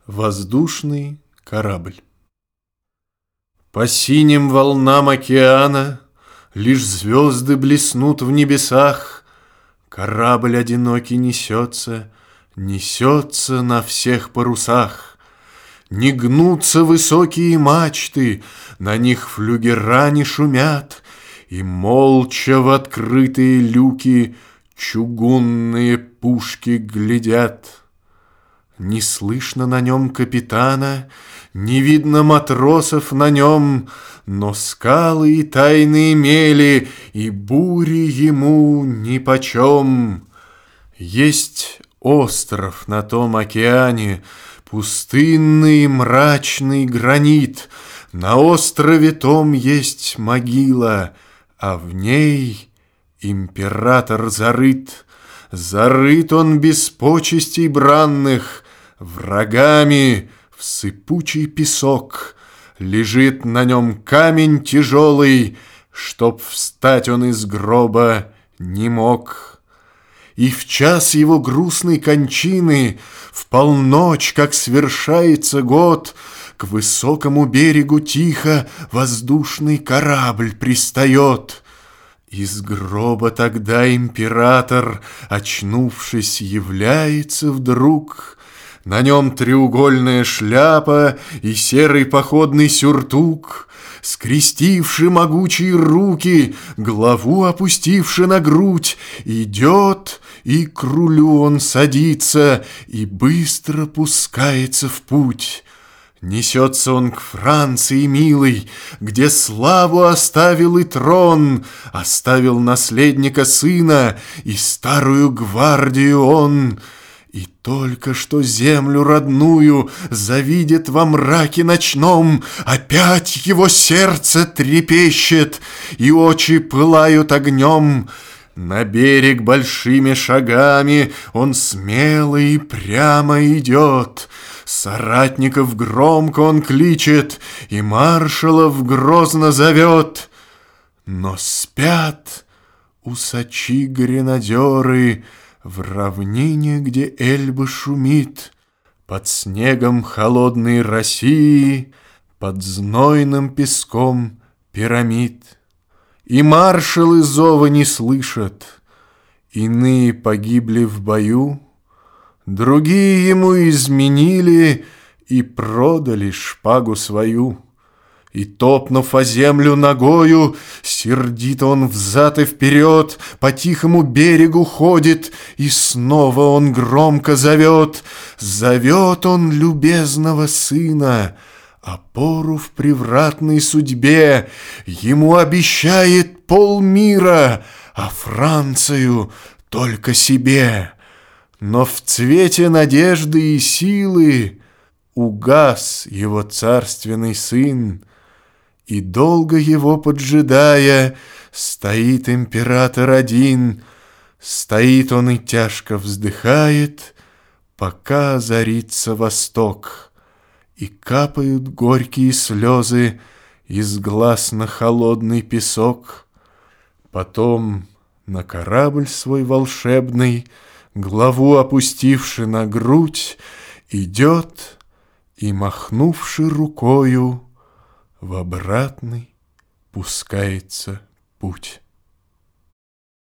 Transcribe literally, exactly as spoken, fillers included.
Воздушный корабль. По синим волнам океана лишь звезды блеснут в небесах. Корабль одинокий несется, несется на всех парусах. Не гнутся высокие мачты, на них флюгера не шумят, и молча в открытые люки чугунные пушки глядят. Не слышно на нем капитана, не видно матросов на нем, но скалы и тайные мели, и бури ему нипочем. Есть остров на том океане, пустынный мрачный гранит. На острове том есть могила, а в ней император зарыт. Зарыт он без почестей бранных, врагами в сыпучий песок. Лежит на нем камень тяжелый, чтоб встать он из гроба не мог. И в час его грустной кончины, в полночь, как свершается год, к высокому берегу тихо воздушный корабль пристает. Из гроба тогда император, очнувшись, является вдруг. На нем треугольная шляпа и серый походный сюртук. Скрестивши могучие руки, главу опустивши на грудь, идет, и к рулю он садится, и быстро пускается в путь. Несется он к Франции милой, где славу оставил и трон, оставил наследника сына, и старую гвардию он. И только что землю родную завидит во мраке ночном, опять его сердце трепещет, и очи пылают огнем. На берег большими шагами он смело и прямо идет. Соратников громко он кличет, и маршалов грозно зовет. Но спят усачи-гренадеры в равнине, где Эльба шумит, под снегом холодной России, под знойным песком пирамид. И маршалы зова не слышат, иные погибли в бою, другие ему изменили и продали шпагу свою. И, топнув о землю ногою, сердито он взад и вперед по тихому берегу ходит, и снова он громко зовет. Зовет он любезного сына, опору в превратной судьбе. Ему обещает полмира, а Францию только себе. Но в цвете надежды и силы угас его царственный сын, и долго его поджидая, стоит император один. Стоит он и тяжко вздыхает, пока озарится восток, и капают горькие слезы из глаз на холодный песок. Потом на корабль свой волшебный, главу опустивши на грудь, идет и, махнувши рукою, в обратный пускается путь.